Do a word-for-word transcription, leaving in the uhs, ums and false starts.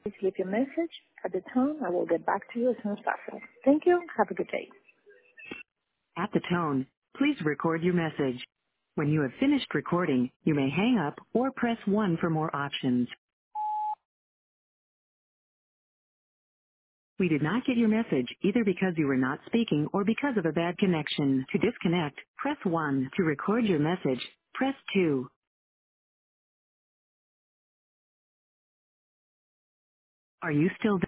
Please leave your message. At the tone, I will get back to you as soon as possible. Thank you. Have a good day. At the tone, please record your message. When you have finished recording, you may hang up or press one for more options. We did not get your message either because you were not speaking or because of a bad connection. To disconnect, press one. To record your message, press two. Are you still